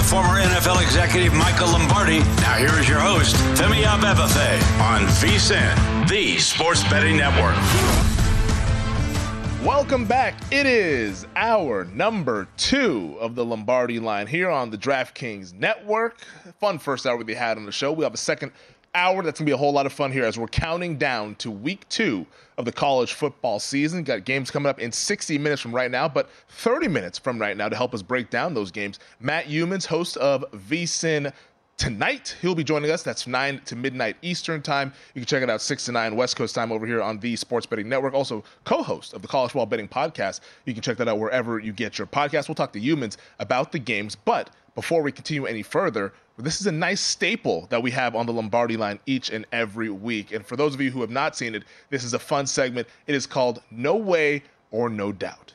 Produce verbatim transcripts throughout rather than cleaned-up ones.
former N F L executive Michael Lombardi. Now here is your host, Femi Abebefe, on V S I N, the Sports Betting Network. Welcome back. It is our number two of the Lombardi line here on the DraftKings Network. Fun first hour we had on the show. We have a second hour that's going to be a whole lot of fun here as we're counting down to week two of the college football season. Got games coming up in sixty minutes from right now, but thirty minutes from right now to help us break down those games. Matt Youmans, host of V S I N Tonight, he'll be joining us. That's nine to midnight Eastern time. You can check it out six to nine West Coast time over here on the Sports Betting Network. Also, co-host of the College Football Betting Podcast. You can check that out wherever you get your podcast. We'll talk to Youmans about the games. But before we continue any further, this is a nice staple that we have on the Lombardi line each and every week. And for those of you who have not seen it, this is a fun segment. It is called No Way or No Doubt.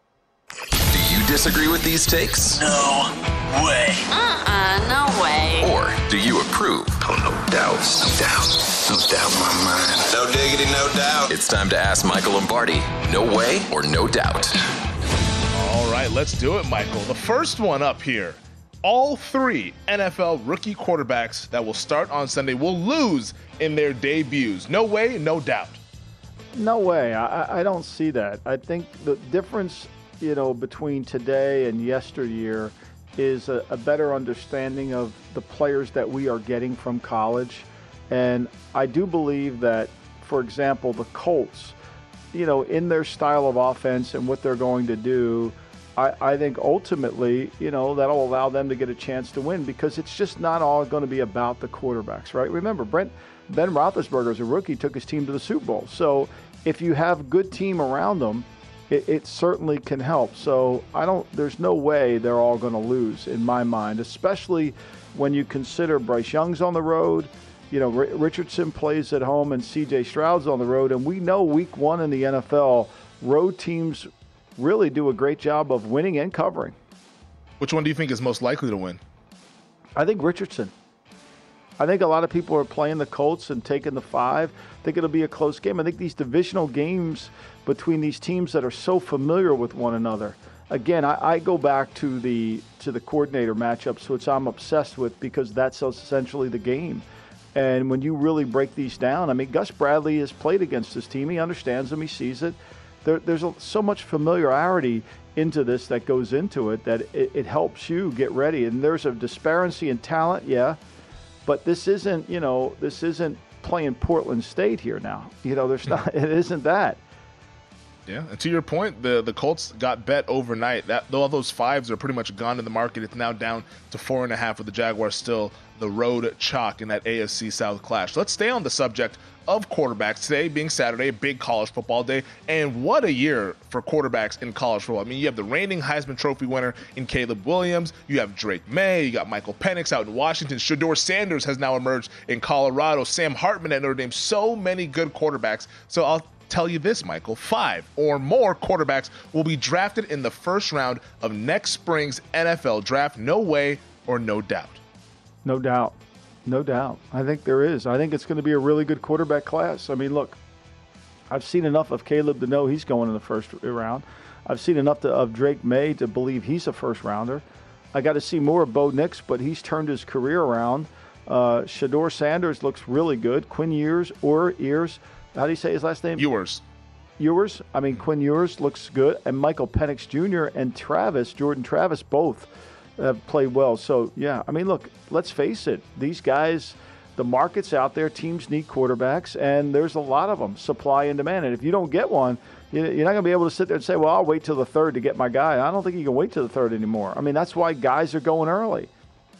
Do you disagree with these takes? No way. Uh-uh, no way. Or do you approve? Oh, no doubts, no doubt, no doubt in my mind. No diggity, no doubt. It's time to ask Michael Lombardi, no way or no doubt. All right, let's do it, Michael. The first one up here. All three N F L rookie quarterbacks that will start on Sunday will lose in their debuts. No way, no doubt. No way. I, I don't see that. I think the difference, you know, between today and yesteryear is a, a better understanding of the players that we are getting from college. And I do believe that, for example, the Colts, you know, in their style of offense and what they're going to do, I, I think ultimately, you know, that'll allow them to get a chance to win because it's just not all going to be about the quarterbacks, right? Remember, Brent, Ben Roethlisberger as a rookie took his team to the Super Bowl. So if you have a good team around them, It, it certainly can help. So I don't. There's no way they're all going to lose in my mind, especially when you consider Bryce Young's on the road. You know, R- Richardson plays at home and C J Stroud's on the road. And we know week one in the N F L, road teams really do a great job of winning and covering. Which one do you think is most likely to win? I think Richardson. I think a lot of people are playing the Colts and taking the five. I think it'll be a close game. I think these divisional games between these teams that are so familiar with one another. Again, I, I go back to the to the coordinator matchups, which I'm obsessed with because that's essentially the game. And when you really break these down, I mean, Gus Bradley has played against this team. He understands them. He sees it. There, there's a, so much familiarity into this that goes into it that it, it helps you get ready. And there's a disparity in talent, yeah. But this isn't, you know, this isn't playing Portland State here now. You know, there's not, it isn't that. Yeah, and to your point, the, the Colts got bet overnight. That all those fives are pretty much gone in the market. It's now down to four and a half with the Jaguars still the road chalk in that A F C South clash. Let's stay on the subject of quarterbacks. Today being Saturday, a big college football day, and what a year for quarterbacks in college football. I mean, you have the reigning Heisman Trophy winner in Caleb Williams. You have Drake May. You got Michael Penix out in Washington. Shedeur Sanders has now emerged in Colorado. Sam Hartman at Notre Dame. So many good quarterbacks. So I'll tell you this, Michael, five or more quarterbacks will be drafted in the first round of next spring's N F L draft. No way or no doubt. No doubt. No doubt. I think there is. I think it's going to be a really good quarterback class. I mean, look, I've seen enough of Caleb to know he's going in the first round. I've seen enough to, of Drake May to believe he's a first rounder. I got to see more of Bo Nix, but he's turned his career around. Uh, Shedeur Sanders looks really good. Quinn Ewers, or Ears, how do you say his last name? Ewers. Ewers. I mean, Quinn Ewers looks good. And Michael Penix Junior and Travis, Jordan Travis, both have played well. So, yeah, I mean, look, let's face it. These guys, the market's out there. Teams need quarterbacks, and there's a lot of them, supply and demand. And if you don't get one, you're not going to be able to sit there and say, well, I'll wait till the third to get my guy. I don't think you can wait till the third anymore. I mean, that's why guys are going early.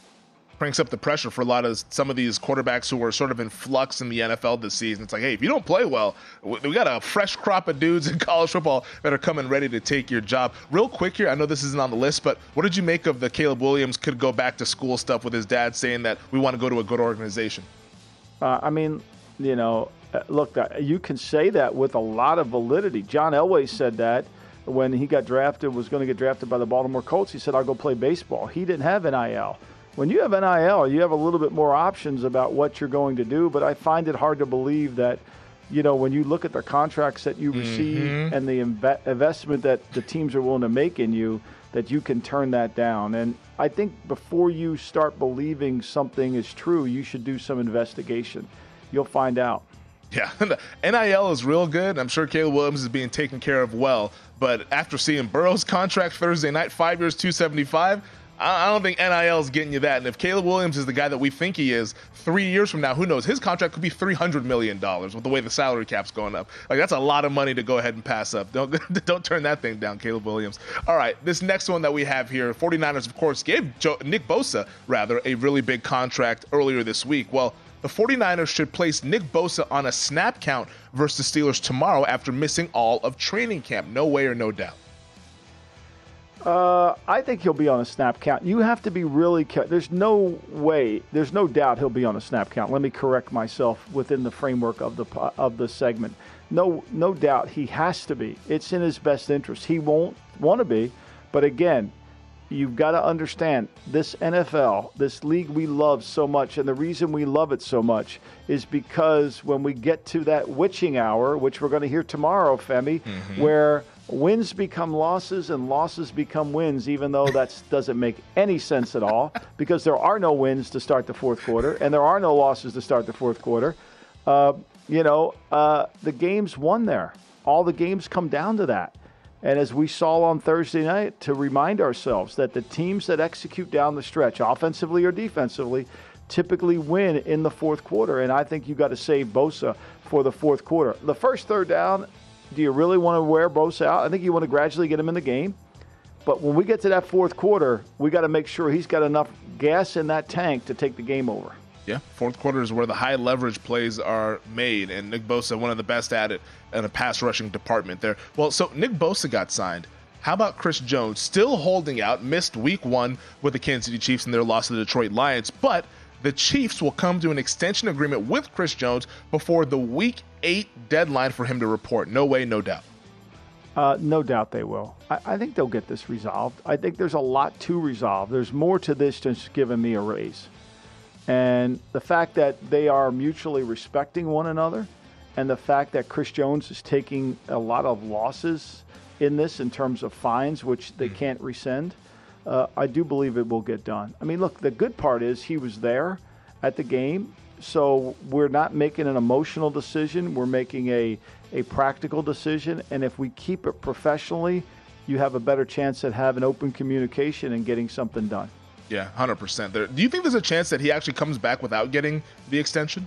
Cranks up the pressure for a lot of some of these quarterbacks who are sort of in flux in the N F L this season. It's like, hey, if you don't play well, we got a fresh crop of dudes in college football that are coming ready to take your job. Real quick here, I know this isn't on the list, but what did you make of the Caleb Williams could go back to school stuff with his dad saying that we want to go to a good organization? Uh, I mean, you know, look, you can say that with a lot of validity. John Elway said that when he got drafted, was going to get drafted by the Baltimore Colts. He said, I'll go play baseball. He didn't have N I L. When you have N I L, you have a little bit more options about what you're going to do, but I find it hard to believe that you know, when you look at the contracts that you receive mm-hmm. and the inv- investment that the teams are willing to make in you, that you can turn that down. And I think before you start believing something is true, you should do some investigation. You'll find out. Yeah, N I L is real good. I'm sure Caleb Williams is being taken care of well. But after seeing Burrow's contract Thursday night, five years, two seventy-five, I don't think N I L is getting you that. And if Caleb Williams is the guy that we think he is, three years from now, who knows? His contract could be three hundred million dollars with the way the salary cap's going up. Like, that's a lot of money to go ahead and pass up. Don't don't turn that thing down, Caleb Williams. All right, this next one that we have here, 49ers, of course, gave Joe, Nick Bosa, rather, a really big contract earlier this week. Well, the 49ers should place Nick Bosa on a snap count versus the Steelers tomorrow after missing all of training camp. No way or no doubt. Uh, I think he'll be on a snap count. You have to be really – there's no way, there's no doubt he'll be on a snap count. Let me correct myself within the framework of the of the segment. No, no doubt he has to be. It's in his best interest. He won't want to be, but again, you've got to understand this N F L, this league we love so much, and the reason we love it so much is because when we get to that witching hour, which we're going to hear tomorrow, Femi, mm-hmm. where wins become losses and losses become wins, even though that doesn't make any sense at all, because there are no wins to start the fourth quarter and there are no losses to start the fourth quarter. Uh, you know, uh, the game's won there. All the games come down to that. And as we saw on Thursday night, to remind ourselves that the teams that execute down the stretch, offensively or defensively, typically win in the fourth quarter. And I think you got to save Bosa for the fourth quarter. The first third down, do you really want to wear Bosa out? I think you want to gradually get him in the game. But when we get to that fourth quarter, we got to make sure he's got enough gas in that tank to take the game over. Yeah, fourth quarter is where the high leverage plays are made, and Nick Bosa, one of the best at it in a pass rushing department there. Well, so Nick Bosa got signed. How about Chris Jones still holding out, missed week one with the Kansas City Chiefs in their loss to the Detroit Lions, but the Chiefs will come to an extension agreement with Chris Jones before the week eight deadline for him to report. No way, no doubt. Uh, no doubt they will. I, I think they'll get this resolved. I think there's a lot to resolve. There's more to this than just giving me a raise. And the fact that they are mutually respecting one another, and the fact that Chris Jones is taking a lot of losses in this in terms of fines, which they can't rescind, uh, I do believe it will get done. I mean, look, the good part is he was there at the game, so we're not making an emotional decision. We're making a, a practical decision, and if we keep it professionally, you have a better chance at having open communication and getting something done. Yeah, one hundred percent. There. Do you think there's a chance that he actually comes back without getting the extension?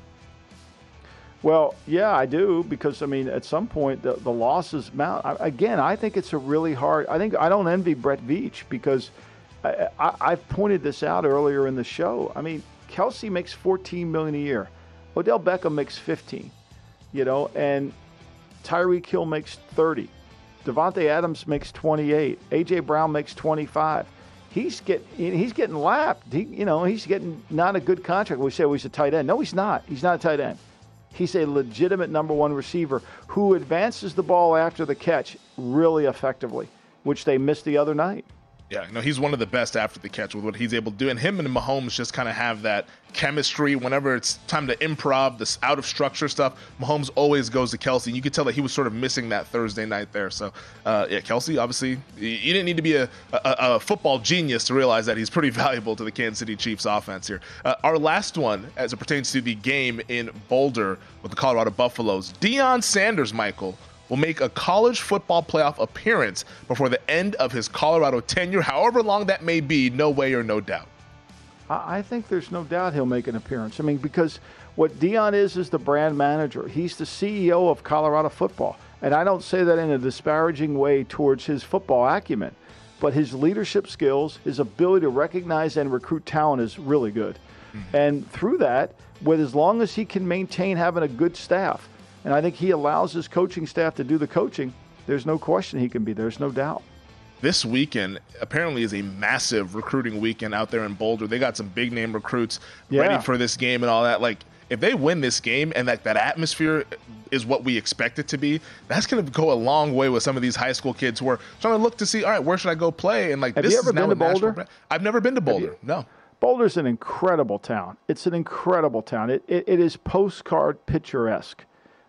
Well, yeah, I do, because, I mean, at some point, the, the losses mount. I, again, I think it's a really hard – I think I don't envy Brett Veach, because I, I, I've pointed this out earlier in the show. I mean, Kelsey makes fourteen million dollars a year. Odell Beckham makes fifteen, you know, and Tyreek Hill makes thirty. Devontae Adams makes twenty-eight. A J. Brown makes twenty-five. He's get he's getting lapped. He, you know, he's getting not a good contract. We say well, he's a tight end. No, he's not. He's not a tight end. He's a legitimate number one receiver who advances the ball after the catch really effectively, which they missed the other night. Yeah, no, he's one of the best after the catch with what he's able to do. And him and Mahomes just kind of have that chemistry. Whenever it's time to improv, this out-of-structure stuff, Mahomes always goes to Kelsey. You could tell that he was sort of missing that Thursday night there. So, uh, yeah, Kelsey, obviously, you didn't need to be a, a, a football genius to realize that he's pretty valuable to the Kansas City Chiefs offense here. Uh, our last one, as it pertains to the game in Boulder with the Colorado Buffaloes, Deion Sanders, Michael, will make a college football playoff appearance before the end of his Colorado tenure, however long that may be, no way or no doubt. I think there's no doubt he'll make an appearance. I mean, because what Deion is is the brand manager. He's the C E O of Colorado football. And I don't say that in a disparaging way towards his football acumen, but his leadership skills, his ability to recognize and recruit talent is really good. Mm-hmm. And through that, with as long as he can maintain having a good staff, and I think he allows his coaching staff to do the coaching, there's no question he can be. There's no doubt. This weekend apparently is a massive recruiting weekend out there in Boulder. They got some big name recruits yeah. ready for this game and all that. Like, if they win this game and that, that atmosphere is what we expect it to be, that's going to go a long way with some of these high school kids who are trying to look to see, all right, where should I go play? And like, Have this you ever is now been to Boulder? National... I've never been to Boulder. No. Boulder's an incredible town. It's an incredible town. It, it, it is postcard picturesque.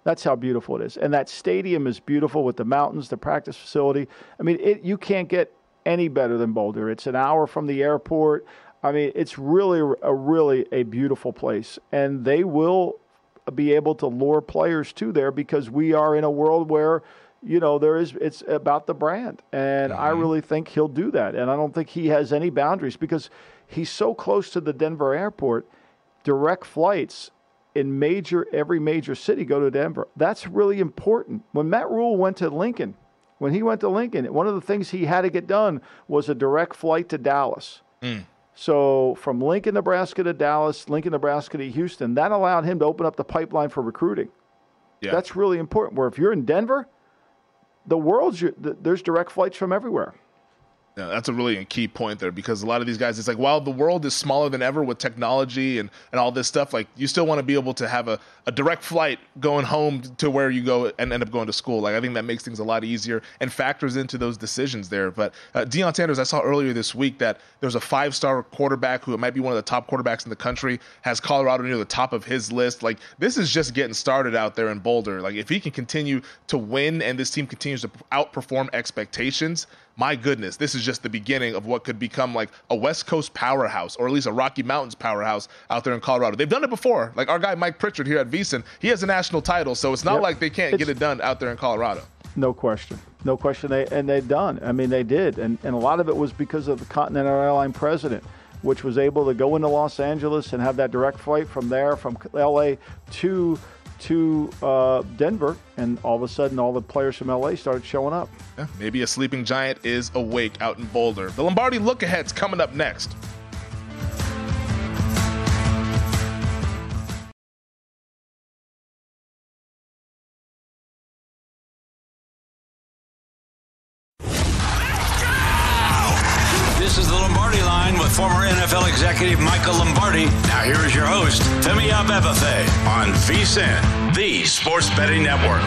That's how beautiful it is. And that stadium is beautiful with the mountains, the practice facility. I mean, it, you can't get any better than Boulder. It's an hour from the airport. I mean, it's really a really a beautiful place. And they will be able to lure players to there because we are in a world where, you know, there is it's about the brand. And mm-hmm. I really think he'll do that. And I don't think he has any boundaries because he's so close to the Denver airport. Direct flights in major every major city go to Denver. That's really important. When Matt Rule went to Lincoln, when he went to Lincoln, one of the things he had to get done was a direct flight to Dallas. Mm. So from Lincoln, Nebraska to Dallas, Lincoln, Nebraska to Houston, that allowed him to open up the pipeline for recruiting. Yeah. That's really important. Where if you're in Denver, the world's your, there's direct flights from everywhere. Yeah, that's a really key point there because a lot of these guys, it's like, while the world is smaller than ever with technology and, and all this stuff, like you still want to be able to have a, a direct flight going home to where you go and end up going to school. Like I think that makes things a lot easier and factors into those decisions there. But uh, Deion Sanders, I saw earlier this week that there's a five-star quarterback who might be one of the top quarterbacks in the country, has Colorado near the top of his list. Like this is just getting started out there in Boulder. Like if he can continue to win and this team continues to outperform expectations, my goodness, this is just the beginning of what could become like a West Coast powerhouse, or at least a Rocky Mountains powerhouse out there in Colorado. They've done it before. Like our guy Mike Pritchard here at VSiN, he has a national title, so it's not yep. like they can't it's, get it done out there in Colorado. No question. No question. They and they've done. I mean, they did. And, and a lot of it was because of the Continental Airline president, which was able to go into Los Angeles and have that direct flight from there, from L A to to uh, Denver, and all of a sudden all the players from L A started showing up. Yeah, maybe a sleeping giant is awake out in Boulder. The Lombardi Look-Ahead's coming up next. This is the Lombardi Line with former N F L executive Michael Lombardi. Now here is your host, Femi Abebefe, on VSiN, the Sports Betting Network.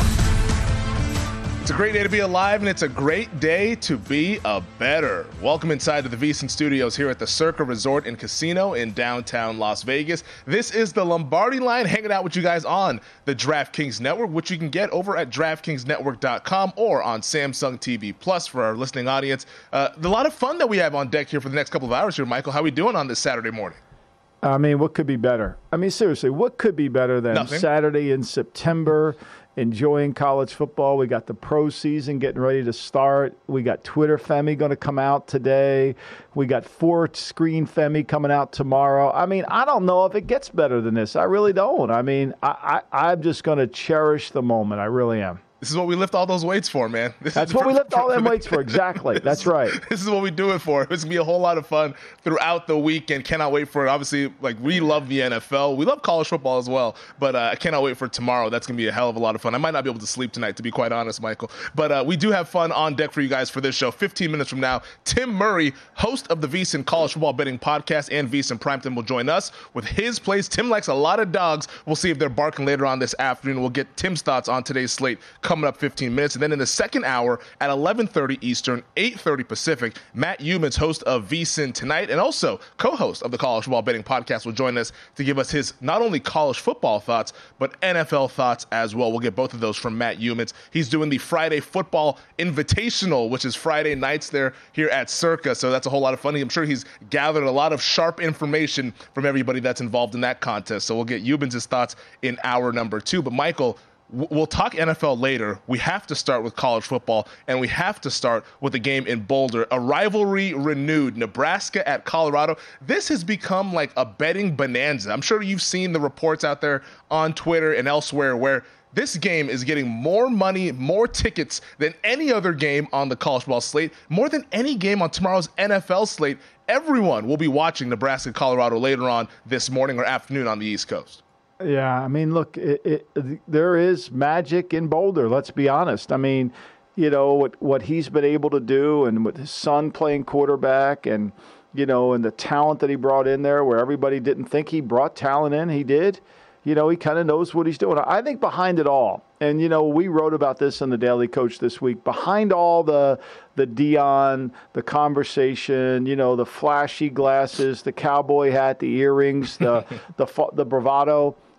It's a great day to be alive, and it's a great day to be a bettor. Welcome inside to the VSiN studios here at the Circa Resort and Casino in downtown Las Vegas. This is the Lombardi Line, hanging out with you guys on the DraftKings Network, which you can get over at DraftKings Network dot com or on Samsung T V Plus for our listening audience. Uh, a lot of fun that we have on deck here for the next couple of hours here, Michael. How are we doing on this Saturday morning? I mean, what could be better? I mean, seriously, what could be better than Nothing. Saturday in September? Enjoying college football. We got the pro season getting ready to start. We got Twitter Femi going to come out today. We got four screen Femi coming out tomorrow. I mean, I don't know if it gets better than this. I really don't. I mean, I, I, I'm just going to cherish the moment. I really am. This is what we lift all those weights for, man. This That's is what for, we lift for, all them for, weights for. Exactly. That's right. This is what we do it for. It's going to be a whole lot of fun throughout the weekend. Cannot wait for it. Obviously, like, we love the N F L. We love college football as well, but uh, I cannot wait for tomorrow. That's going to be a hell of a lot of fun. I might not be able to sleep tonight, to be quite honest, Michael. But uh, we do have fun on deck for you guys for this show. fifteen minutes from now, Tim Murray, host of the VSiN College Football Betting Podcast and VSiN Primetime, will join us with his plays. Tim likes a lot of dogs. We'll see if they're barking later on this afternoon. We'll get Tim's thoughts on today's slate coming up fifteen minutes. And then in the second hour at eleven thirty Eastern, eight thirty Pacific, Matt Youmans, host of VSiN Tonight and also co-host of the College Football Betting Podcast, will join us to give us his not only college football thoughts, but N F L thoughts as well. We'll get both of those from Matt Youmans. He's doing the Friday Football Invitational, which is Friday nights there here at Circa, so that's a whole lot of fun. I'm sure he's gathered a lot of sharp information from everybody that's involved in that contest, so we'll get Youmans' thoughts in hour number two. But Michael, we'll talk N F L later. We have to start with college football, and we have to start with the game in Boulder. A rivalry renewed, Nebraska at Colorado. This has become like a betting bonanza. I'm sure you've seen the reports out there on Twitter and elsewhere where this game is getting more money, more tickets than any other game on the college football slate, more than any game on tomorrow's N F L slate. Everyone will be watching Nebraska-Colorado later on this morning or afternoon on the East Coast. Yeah, I mean, look, it, it, there is magic in Boulder, let's be honest. I mean, you know, what, what he's been able to do, and with his son playing quarterback, and, you know, and the talent that he brought in there where everybody didn't think he brought talent in, he did. You know, he kind of knows what he's doing. I think behind it all, and, you know, we wrote about this in the Daily Coach this week, behind all the the Deion, the conversation, you know, the flashy glasses, the cowboy hat, the earrings, the the the bravado,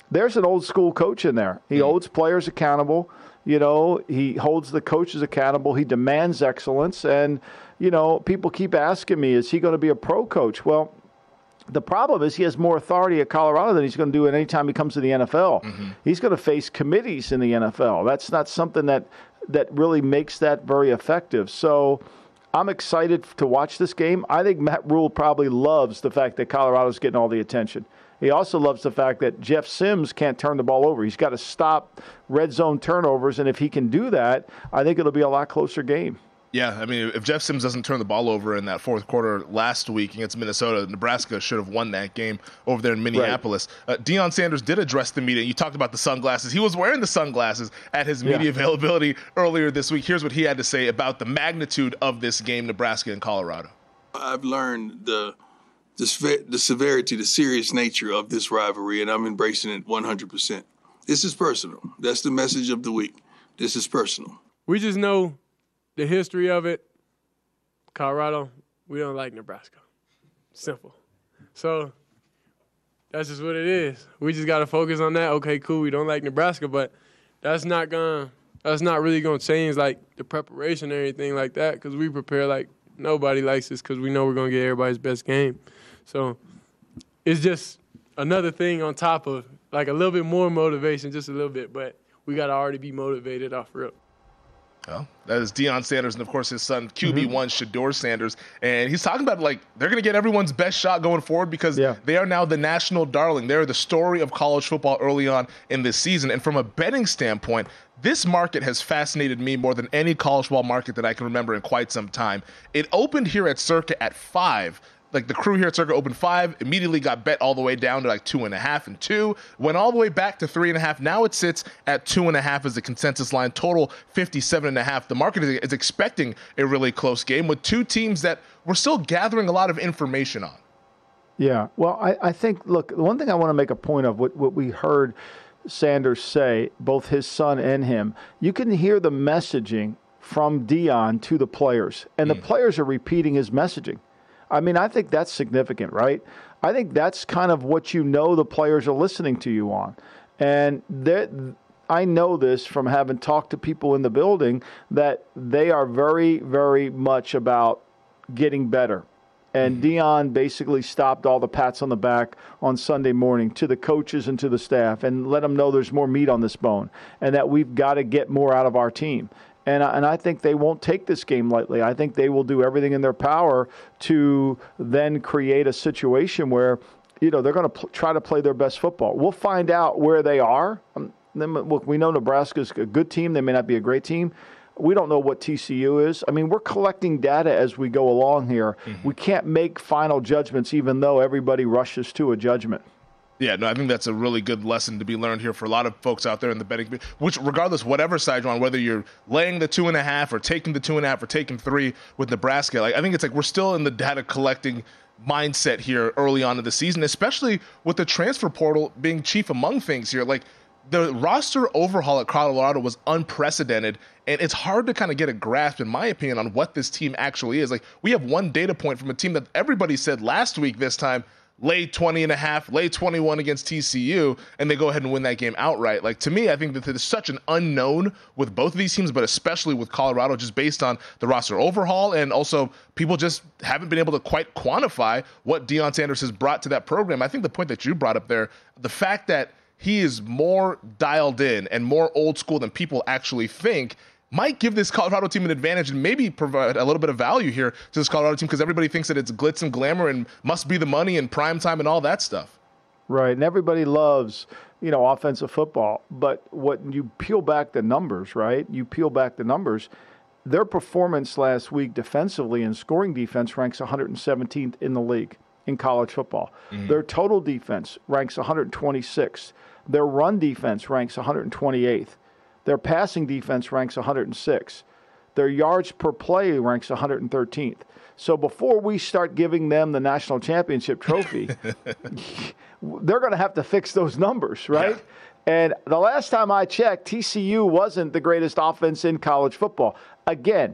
there's an old school coach in there. He mm. holds players accountable. You know, he holds the coaches accountable. He demands excellence. And, you know, people keep asking me, is he going to be a pro coach? Well, the problem is he has more authority at Colorado than he's going to do at any time he comes to the N F L. Mm-hmm. He's going to face committees in the N F L. That's not something that, that really makes that very effective. So I'm excited to watch this game. I think Matt Rule probably loves the fact that Colorado's getting all the attention. He also loves the fact that Jeff Sims can't turn the ball over. He's got to stop red zone turnovers, and if he can do that, I think it'll be a lot closer game. Yeah, I mean, if Jeff Sims doesn't turn the ball over in that fourth quarter last week against Minnesota, Nebraska should have won that game over there in Minneapolis. Right. Uh, Deion Sanders did address the media. You talked about the sunglasses. He was wearing the sunglasses at his media yeah. availability earlier this week. Here's what he had to say about the magnitude of this game, Nebraska and Colorado. I've learned the the, the severity, the serious nature of this rivalry, and I'm embracing it one hundred percent. This is personal. That's the message of the week. This is personal. We just know the history of it. Colorado, we don't like Nebraska. Simple. So that's just what it is. We just got to focus on that. Okay, cool, we don't like Nebraska, but that's not gonna that's not really going to change like the preparation or anything like that, because we prepare like nobody likes this, because we know we're going to get everybody's best game. So it's just another thing on top of like a little bit more motivation, just a little bit, but we got to already be motivated off rip. Well, that is Deion Sanders and, of course, his son, Q B one, mm-hmm. Shedeur Sanders. And he's talking about, like, they're going to get everyone's best shot going forward because yeah. they are now the national darling. They're the story of college football early on in this season. And from a betting standpoint, this market has fascinated me more than any college football market that I can remember in quite some time. It opened here at Circa at five. Like, the crew here at Circa opened five, immediately got bet all the way down to like two and a half and two, went all the way back to three and a half. Now it sits at two and a half as the consensus line, total fifty-seven and a half. The market is, is expecting a really close game with two teams that we're still gathering a lot of information on. Yeah, well, I, I think, look, the one thing I want to make a point of, what, what we heard Sanders say, both his son and him, you can hear the messaging from Deion to the players, and mm. the players are repeating his messaging. I mean, I think that's significant, right? I think that's kind of what you know the players are listening to you on. And I know this from having talked to people in the building, that they are very, very much about getting better. And mm-hmm. Deion basically stopped all the pats on the back on Sunday morning to the coaches and to the staff and let them know there's more meat on this bone and that we've got to get more out of our team. And I, and I think they won't take this game lightly. I think they will do everything in their power to then create a situation where, you know, they're going to pl- try to play their best football. We'll find out where they are. Um, then, look, we know Nebraska's a good team. They may not be a great team. We don't know what T C U is. I mean, we're collecting data as we go along here. Mm-hmm. We can't make final judgments even though everybody rushes to a judgment. Yeah, no, I think that's a really good lesson to be learned here for a lot of folks out there in the betting, which regardless, whatever side you're on, whether you're laying the two and a half or taking the two and a half or taking three with Nebraska, like I think it's like we're still in the data collecting mindset here early on in the season, especially with the transfer portal being chief among things here. Like the roster overhaul at Colorado was unprecedented, and it's hard to kind of get a grasp, in my opinion, on what this team actually is. Like we have one data point from a team that everybody said last week this time, lay twenty and a half, lay twenty-one against T C U, and they go ahead and win that game outright. Like, to me, I think that there's such an unknown with both of these teams, but especially with Colorado, just based on the roster overhaul, and also people just haven't been able to quite quantify what Deion Sanders has brought to that program. I think the point that you brought up there, the fact that he is more dialed in and more old school than people actually think, might give this Colorado team an advantage and maybe provide a little bit of value here to this Colorado team, because everybody thinks that it's glitz and glamour and must be the money and prime time and all that stuff. Right, and everybody loves, you know, offensive football. But what you peel back the numbers, right? You peel back the numbers. Their performance last week defensively and scoring defense ranks one hundred seventeenth in the league in college football. Mm-hmm. Their total defense ranks one hundred twenty-sixth. Their run defense ranks one hundred twenty-eighth. Their passing defense ranks one hundred sixth. Their yards per play ranks one hundred thirteenth. So before we start giving them the national championship trophy, they're going to have to fix those numbers, right? Yeah. And the last time I checked, T C U wasn't the greatest offense in college football. Again,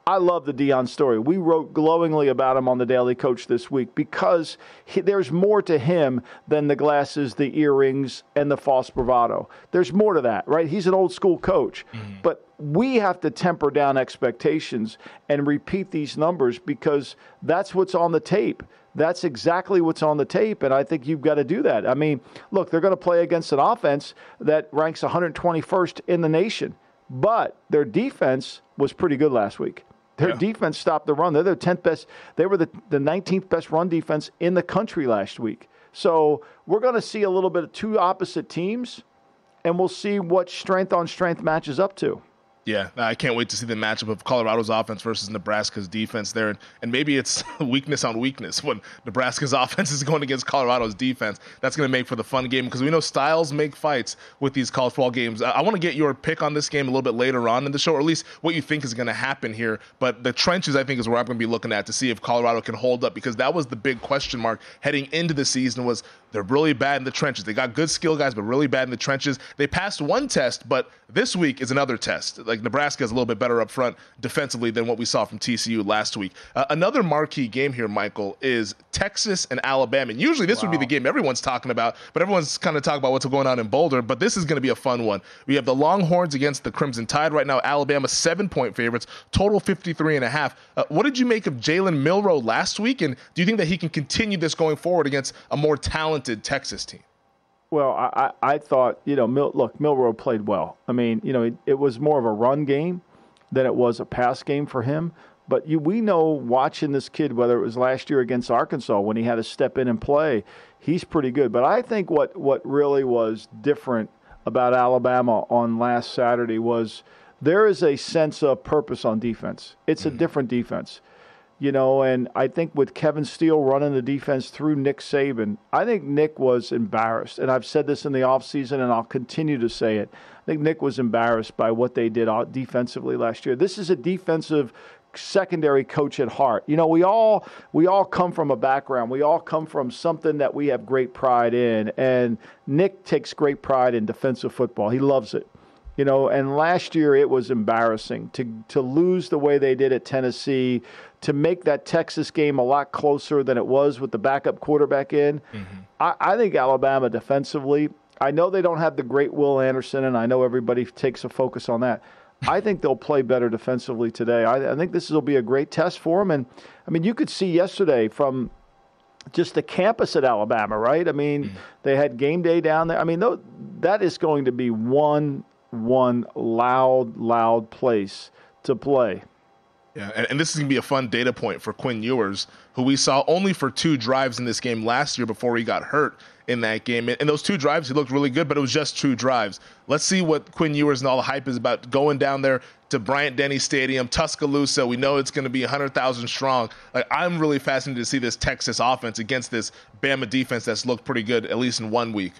I love the Deion story. We wrote glowingly about him on the Daily Coach this week because he, there's more to him than the glasses, the earrings, and the false bravado. There's more to that, right? He's an old school coach. Mm-hmm. But we have to temper down expectations and repeat these numbers because that's what's on the tape. That's exactly what's on the tape, and I think you've got to do that. I mean, look, they're going to play against an offense that ranks one hundred twenty-first in the nation, but their defense was pretty good last week. Their yeah. defense stopped the run. They're the tenth best. They were the, the nineteenth best run defense in the country last week. So we're going to see a little bit of two opposite teams, and we'll see what strength on strength matches up to. Yeah, I can't wait to see the matchup of Colorado's offense versus Nebraska's defense there. And, and maybe it's weakness on weakness when Nebraska's offense is going against Colorado's defense. That's going to make for the fun game because we know styles make fights with these college football games. I, I want to get your pick on this game a little bit later on in the show, or at least what you think is going to happen here. But the trenches, I think, is where I'm going to be looking at to see if Colorado can hold up, because that was the big question mark heading into the season. Was they're really bad in the trenches. They got good skill guys, but really bad in the trenches. They passed one test, but this week is another test. Like Nebraska is a little bit better up front defensively than what we saw from T C U last week. Uh, another marquee game here, Michael, is Texas and Alabama. And usually this wow. would be the game everyone's talking about, but everyone's kind of talking about what's going on in Boulder. But this is going to be a fun one. We have the Longhorns against the Crimson Tide right now. Alabama seven-point favorites, total fifty-three and a half. Uh, what did you make of Jalen Milroe last week? And do you think that he can continue this going forward against a more talented Texas team? Well, I, I thought, you know, Mil, look, Milroe played well. I mean, you know, it, it was more of a run game than it was a pass game for him. But you, we know watching this kid, whether it was last year against Arkansas when he had to step in and play, he's pretty good. But I think what, what really was different about Alabama on last Saturday was there is a sense of purpose on defense. It's a different defense. You know, and I think with Kevin Steele running the defense through Nick Saban, I think Nick was embarrassed. And I've said this in the offseason, and I'll continue to say it. I think Nick was embarrassed by what they did defensively last year. This is a defensive secondary coach at heart. You know, we all we all come from a background. We all come from something that we have great pride in. And Nick takes great pride in defensive football. He loves it. You know, and last year it was embarrassing to to lose the way they did at Tennessee, to make that Texas game a lot closer than it was with the backup quarterback in. Mm-hmm. I, I think Alabama defensively, I know they don't have the great Will Anderson, and I know everybody takes a focus on that. I think they'll play better defensively today. I, I think this will be a great test for them. And, I mean, you could see yesterday from just the campus at Alabama, right? I mean, mm-hmm. they had game day down there. I mean, th- that is going to be one – one loud, loud place to play. Yeah, and, and this is going to be a fun data point for Quinn Ewers, who we saw only for two drives in this game last year before he got hurt in that game. And, and those two drives, he looked really good, but it was just two drives. Let's see what Quinn Ewers and all the hype is about going down there to Bryant-Denny Stadium, Tuscaloosa. We know it's going to be one hundred thousand strong. Like, I'm really fascinated to see this Texas offense against this Bama defense that's looked pretty good, at least in one week.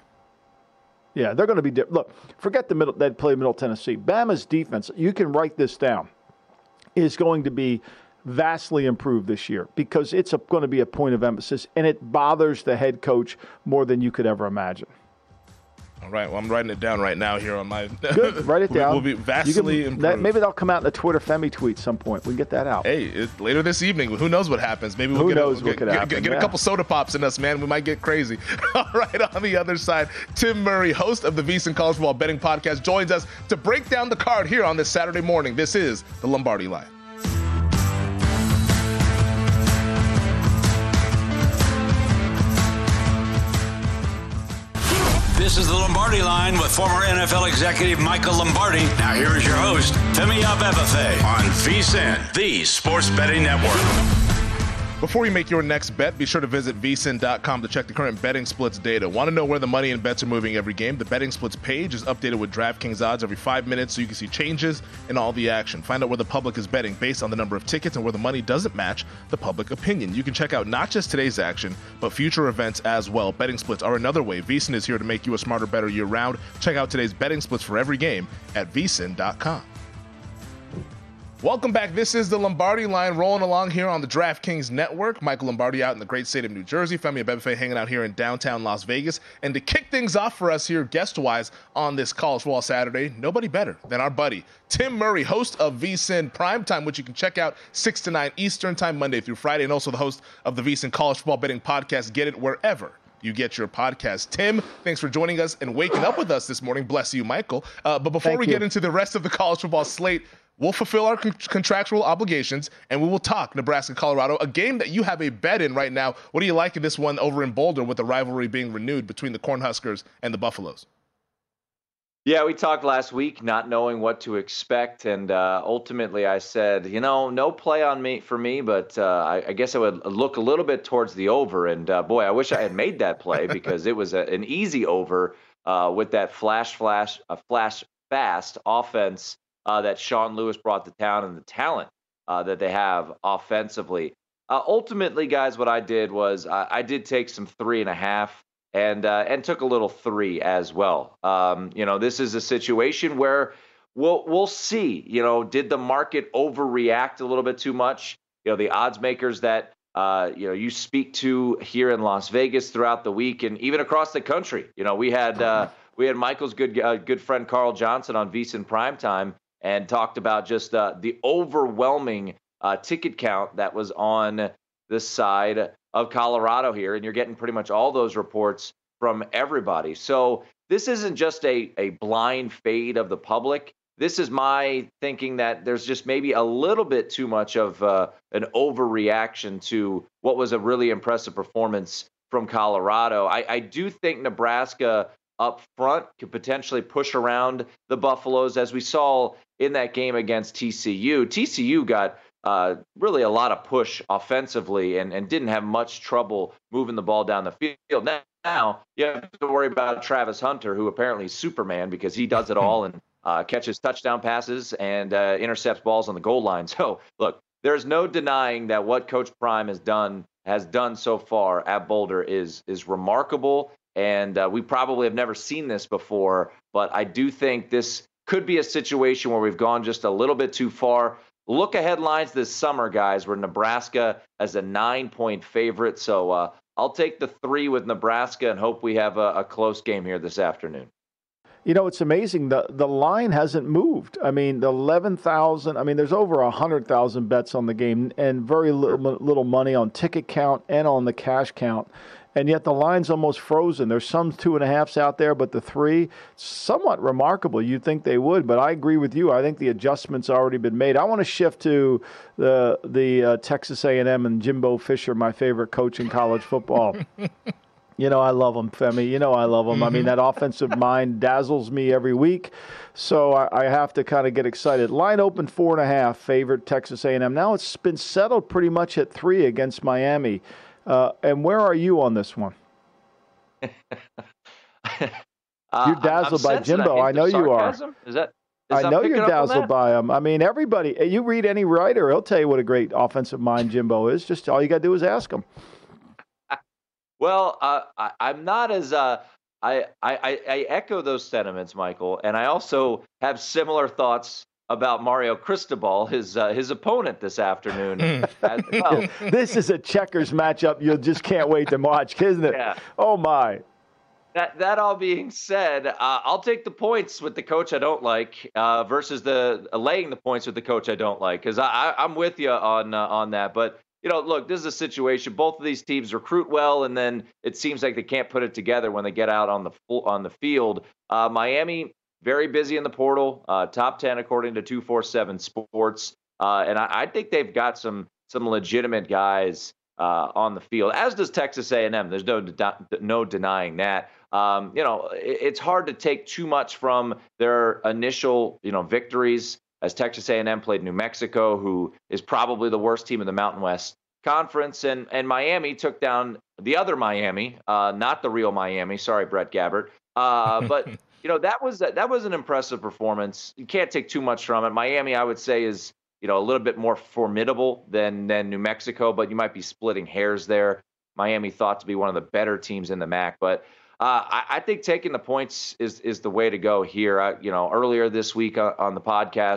Yeah, they're going to be different. Look, forget the middle that play Middle Tennessee. Bama's defense, you can write this down, is going to be vastly improved this year because it's a, going to be a point of emphasis, and it bothers the head coach more than you could ever imagine. All right, well, I'm writing it down right now here on my... Good, write it down. We'll be vastly can, improved. That, maybe that'll come out in the Twitter Femi tweet some point. We can get that out. Hey, it, later this evening, who knows what happens? Maybe we'll who get, knows a, what get, could get, happen. get, get yeah. a couple soda pops in us, man. We might get crazy. All right, on the other side, Tim Murray, host of the VSiN College Football Betting Podcast, joins us to break down the card here on this Saturday morning. This is the Lombardi Line. This is the Lombardi Line with former N F L executive Michael Lombardi. Now here is your host, Femi Abebefe, on VSiN, the Sports Betting Network. Before you make your next bet, be sure to visit V S I N dot com to check the current betting splits data. Want to know where the money and bets are moving every game? The betting splits page is updated with DraftKings odds every five minutes so you can see changes in all the action. Find out where the public is betting based on the number of tickets and where the money doesn't match the public opinion. You can check out not just today's action, but future events as well. Betting splits are another way. V S I N is here to make you a smarter, better year-round. Check out today's betting splits for every game at V S I N dot com. Welcome back. This is the Lombardi Line rolling along here on the DraftKings Network. Michael Lombardi out in the great state of New Jersey. Femi Abebefe hanging out here in downtown Las Vegas. And to kick things off for us here guest-wise on this College Football Saturday, nobody better than our buddy Tim Murray, host of VSiN Primetime, which you can check out six to nine Eastern Time, Monday through Friday, and also the host of the VSiN College Football Betting Podcast. Get it wherever you get your podcast. Tim, thanks for joining us and waking up with us this morning. Bless you, Michael. Uh, but before Thank we you. get into the rest of the college football slate, we'll fulfill our con- contractual obligations, and we will talk Nebraska-Colorado, a game that you have a bet in right now. What do you like in this one over in Boulder with the rivalry being renewed between the Cornhuskers and the Buffaloes? Yeah, we talked last week, not knowing what to expect, and uh, ultimately I said, you know, no play on me for me, but uh, I, I guess I would look a little bit towards the over, and uh, boy, I wish I had made that play because it was a, an easy over uh, with that flash, flash, uh, flash fast offense Uh, that Sean Lewis brought to town and the talent uh, that they have offensively. Uh, ultimately, guys, what I did was I, I did take some three and a half and uh, and took a little three as well. Um, you know, this is a situation where we'll we'll see. You know, did the market overreact a little bit too much? You know, the odds makers that uh, you know you speak to here in Las Vegas throughout the week and even across the country. You know, we had uh, we had Michael's good uh, good friend Carl Johnson on VSiN Primetime, and talked about just uh, the overwhelming uh, ticket count that was on the side of Colorado here. And you're getting pretty much all those reports from everybody. So this isn't just a, a blind fade of the public. This is my thinking that there's just maybe a little bit too much of uh, an overreaction to what was a really impressive performance from Colorado. I, I do think Nebraska up front could potentially push around the Buffaloes, as we saw in that game against T C U. T C U got uh, really a lot of push offensively and, and didn't have much trouble moving the ball down the field. Now, now you have to worry about Travis Hunter, who apparently is Superman because he does it all and uh, catches touchdown passes and uh, intercepts balls on the goal line. So, look, there's no denying that what Coach Prime has done has done so far at Boulder is is remarkable. And uh, we probably have never seen this before, but I do think this could be a situation where we've gone just a little bit too far. Look ahead lines this summer, guys, where Nebraska as a nine-point favorite. So uh, I'll take the three with Nebraska and hope we have a, a close game here this afternoon. You know, it's amazing. The the line hasn't moved. I mean, the eleven thousand, I mean, there's over one hundred thousand bets on the game and very little, little money on ticket count and on the cash count. And yet the line's almost frozen. There's some two and a halves out there, but the three, somewhat remarkable. You'd think they would, but I agree with you. I think the adjustment's already been made. I want to shift to the the uh, Texas A and M and Jimbo Fisher, my favorite coach in college football. You know, I love him, Femi. You know I love him. Mm-hmm. I mean, that offensive mind dazzles me every week. So I, I have to kind of get excited. Line open four and a half, favorite Texas A and M. Now it's been settled pretty much at three against Miami. Uh, and where are you on this one? uh, You're dazzled by Jimbo. I, I know you are. Is that? Is I know you're dazzled by him. I mean, everybody. You read any writer, he'll tell you what a great offensive mind Jimbo is. Just all you got to do is ask him. Well, uh, I, I'm not as uh, I, I I echo those sentiments, Michael, and I also have similar thoughts about Mario Cristobal, his uh, his opponent this afternoon as well. This is a checkers matchup you just can't wait to watch, isn't it? Yeah. Oh, my. That that all being said, uh, I'll take the points with the coach I don't like uh, versus the uh, laying the points with the coach I don't like, because I, I, I'm with you on uh, on that. But, you know, look, this is a situation. Both of these teams recruit well, and then it seems like they can't put it together when they get out on the on the field. Uh, Miami, very busy in the portal, uh, top ten according to two forty-seven Sports, uh, and I, I think they've got some some legitimate guys uh, on the field. As does Texas A and M. There's no de- no denying that. Um, you know, it, it's hard to take too much from their initial you know victories, as Texas A and M played New Mexico, who is probably the worst team in the Mountain West Conference, and and Miami took down the other Miami, uh, not the real Miami. Sorry, Brett Gabbert, uh, but. You know, that was that was an impressive performance. You can't take too much from it. Miami, I would say, is, you know, a little bit more formidable than than New Mexico, but you might be splitting hairs there. Miami thought to be one of the better teams in the M A C, but uh, I, I think taking the points is is the way to go here. I, you know, earlier this week on, on the podcast,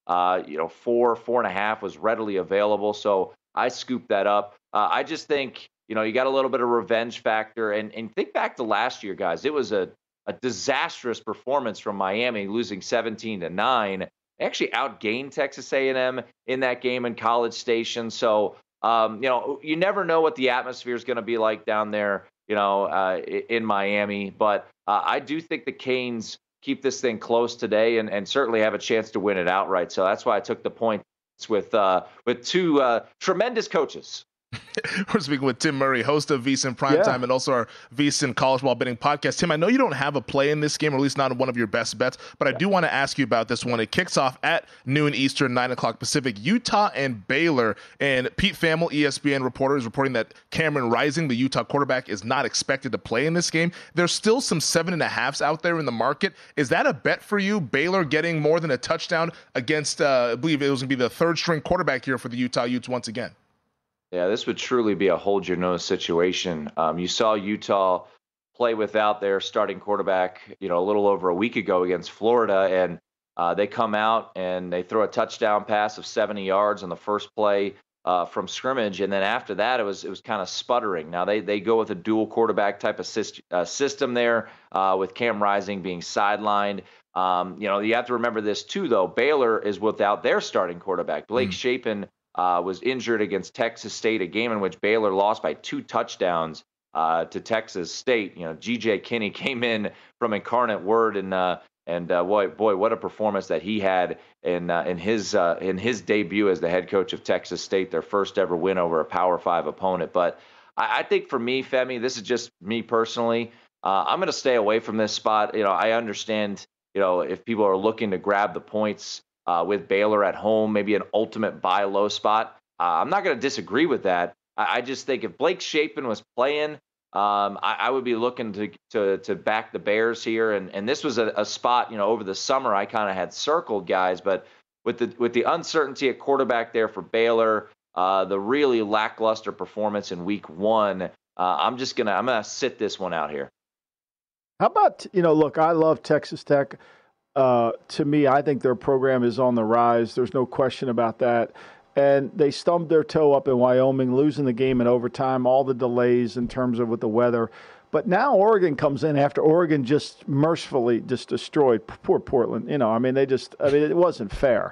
Uh, you know, four, four and a half was readily available. So I scooped that up. Uh, I just think, you know, you got a little bit of revenge factor. And, and think back to last year, guys. It was a, a disastrous performance from Miami, losing seventeen to nine. They actually outgained Texas A and M in that game in College Station. So, um, you know, you never know what the atmosphere is going to be like down there, you know, uh, in Miami. But uh, I do think the Canes keep this thing close today and, and certainly have a chance to win it outright. So that's why I took the points with uh, with two uh, tremendous coaches. We're speaking with Tim Murray, host of VSiN Primetime, Yeah. and also our VSiN College Ball Betting Podcast. Tim, I know you don't have a play in this game, or at least not one of your best bets, but I do want to ask you about this one. It kicks off at noon Eastern, nine o'clock Pacific, Utah and Baylor. And Pete Thamel, E S P N reporter, is reporting that Cameron Rising, the Utah quarterback, is not expected to play in this game. There's still some seven and a halves out there in the market. Is that a bet for you? Baylor getting more than a touchdown against, uh, I believe it was going to be the third string quarterback here for the Utah Utes once again. Yeah, this would truly be a hold your nose situation. Um, you saw Utah play without their starting quarterback, you know, a little over a week ago against Florida, and uh, they come out and they throw a touchdown pass of seventy yards on the first play uh, from scrimmage, and then after that, it was it was kind of sputtering. Now they they go with a dual quarterback type of syst- uh, system there, uh, with Cam Rising being sidelined. Um, you know, you have to remember this too, though. Baylor is without their starting quarterback, Blake mm. Shapen. Uh, was injured against Texas State, a game in which Baylor lost by two touchdowns uh, to Texas State. You know, G J Kinney came in from Incarnate Word, and uh, and uh, boy, boy, what a performance that he had in uh, in his uh, in his debut as the head coach of Texas State, their first ever win over a Power Five opponent. But I, I think for me, Femi, this is just me personally. Uh, I'm going to stay away from this spot. You know, I understand. You know, if people are looking to grab the points. Uh, with Baylor at home, maybe an ultimate buy low spot. Uh, I'm not going to disagree with that. I, I just think if Blake Shapen was playing, um, I, I would be looking to, to to back the Bears here. And and this was a, a spot, you know, over the summer I kind of had circled, guys. But with the with the uncertainty at quarterback there for Baylor, uh, the really lackluster performance in week one, uh, I'm just gonna I'm gonna sit this one out here. How about, you know, look, I love Texas Tech. Uh, to me, I think their program is on the rise. There's no question about that. And they stubbed their toe up in Wyoming, losing the game in overtime, all the delays in terms of with the weather. But now Oregon comes in after Oregon just mercifully just destroyed poor Portland. You know, I mean, they just, I mean, it wasn't fair.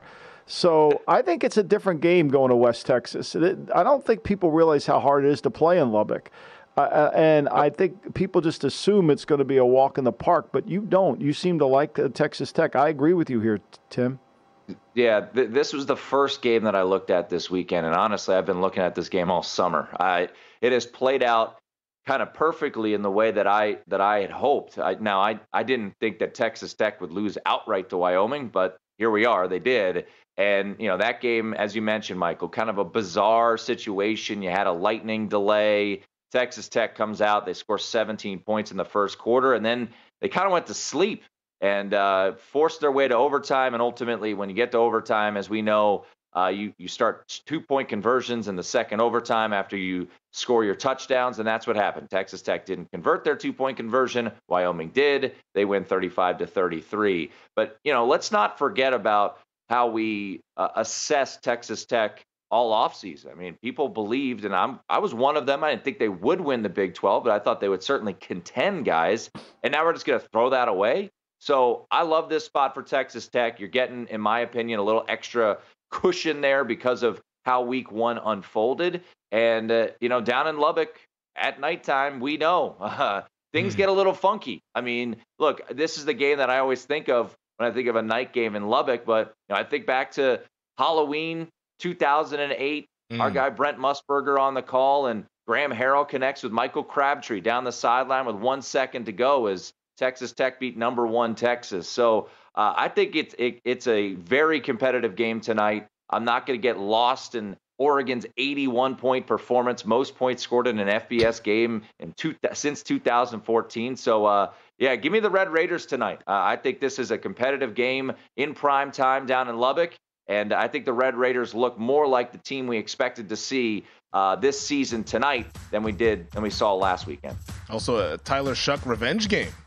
So I think it's a different game going to West Texas. I don't think people realize how hard it is to play in Lubbock. Uh, and I think people just assume it's going to be a walk in the park, but you don't. You seem to like uh, Texas Tech. I agree with you here, Tim. Yeah, th- this was the first game that I looked at this weekend, and honestly, I've been looking at this game all summer. I, it has played out kind of perfectly in the way that I that I had hoped. I, now, I, I didn't think that Texas Tech would lose outright to Wyoming, but here we are. They did. And, you know, that game, as you mentioned, Michael, kind of a bizarre situation. You had a lightning delay. Texas Tech comes out, they score seventeen points in the first quarter, and then they kind of went to sleep and uh, forced their way to overtime. And ultimately, when you get to overtime, as we know, uh, you, you start two-point conversions in the second overtime after you score your touchdowns, and that's what happened. Texas Tech didn't convert their two-point conversion. Wyoming did. They win thirty-five to thirty-three. But, you know, let's not forget about how we uh, assess Texas Tech all offseason. I mean, people believed, and I'm I was one of them. I didn't think they would win the Big twelve, but I thought they would certainly contend, guys. And now we're just going to throw that away. So I love this spot for Texas Tech. You're getting, in my opinion, a little extra cushion there because of how week one unfolded. And, uh, you know, down in Lubbock at nighttime, we know uh, things mm. get a little funky. I mean, look, this is the game that I always think of when I think of a night game in Lubbock. But you know, I think back to Halloween two thousand eight, mm. our guy Brent Musburger on the call, and Graham Harrell connects with Michael Crabtree down the sideline with one second to go as Texas Tech beat number one Texas. So uh, I think it's it, it's a very competitive game tonight. I'm not going to get lost in Oregon's eighty-one point performance, most points scored in an F B S game in two, since two thousand fourteen. So, uh, yeah, give me the Red Raiders tonight. Uh, I think this is a competitive game in prime time down in Lubbock. And I think the Red Raiders look more like the team we expected to see uh, this season tonight than we did than we saw last weekend. Also, a Tyler Shuck revenge game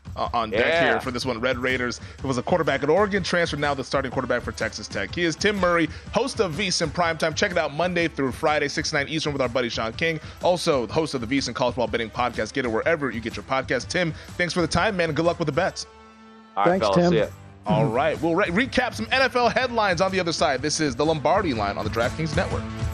uh, on deck Yeah. here for this one. Red Raiders. It was a quarterback at Oregon, transferred now the starting quarterback for Texas Tech. He is Tim Murray, host of VSiN Primetime. Check it out Monday through Friday, six to nine Eastern with our buddy Sean King. Also, the host of the VSiN College Football Betting Podcast. Get it wherever you get your podcast. Tim, thanks for the time, man, and good luck with the bets. All right, Thanks, fellas. Tim. See ya. All right, we'll re- recap some N F L headlines on the other side. This is the Lombardi Line on the DraftKings Network.